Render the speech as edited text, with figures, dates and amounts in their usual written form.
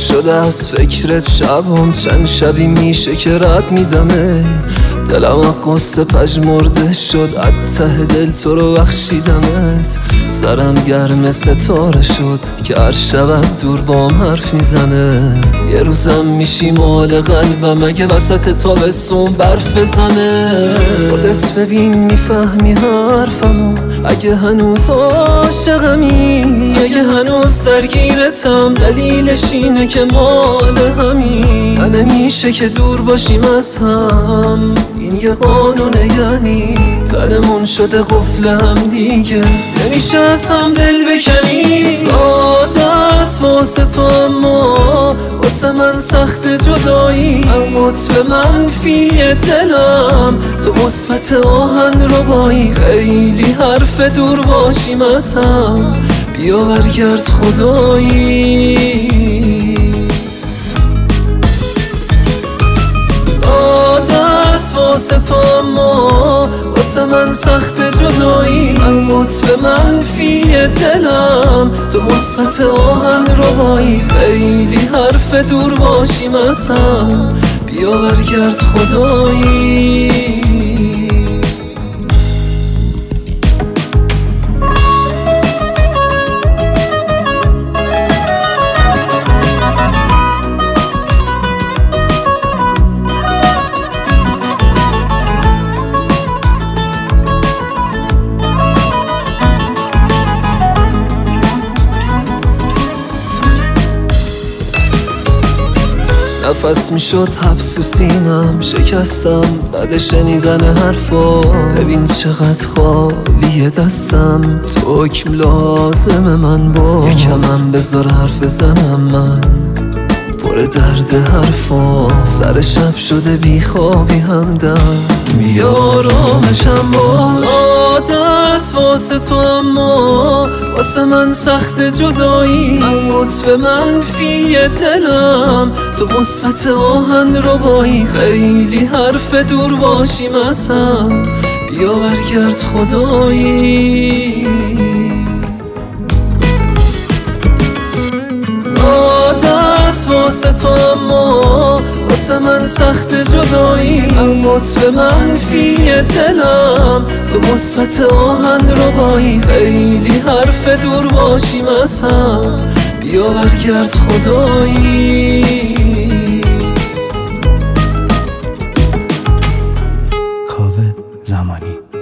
شده از فکرت شبم، چند شبی میشه که رد میدمه. دلم قصه پژمرده شد، از ته دل تو رو بخشیدمت. سرم گرم ستاره شد که هر شب دور بام حرف میزنه. یه روزم میشی مال قلبم اگه وسط تابستون برف بزنه. خودت ببین میفهمی حرفمو، اگه هنوز عاشقمی، اگه هنوز درگیرتم، دلیلش اینه که مال همین. نمیشه که دور باشیم از هم، این یه قانونه، یعنی تنمون شده قفل هم دیگه، نمیشه از هم دل بکنی. ساده است واسه تو اما واسه من سخت جدایی. من قطب منفی دلم، تو مثبت آهن ربایی. خیلی حرف دور باشیم از هم، بیا برگرد خدایی. واسه تو اما واسه من سخت جدایی. من قطب منفی دلم، تو مثبت آهن ربایی. خیلی حرف دور باشیم از هم، بیا برگرد خدایی. نفس میشد حبس و سینم شکستم بعد شنیدن حرفا. ببین چقدر خالیه دستم، تو حکم لازم من با. یکمم بذار حرف بزنم، من پر درد حرفا. سر شب شده بیخوابی همدم، بیا آرامشم باش. ساده است واسه تو اما واسه من سخت جدایی. من قطب منفی دلم، تو مثبت آهن ربایی. خیلی حرف دور باشیم از هم، بیا برگرد خدایی. واسه تو اما واسه من سخت جدایی. من قطب منفی دلم، تو مثبت آهن ربایی. خیلی حرف دور باشیم از هم، بیا برگرد خدایی. کاوه زمانی.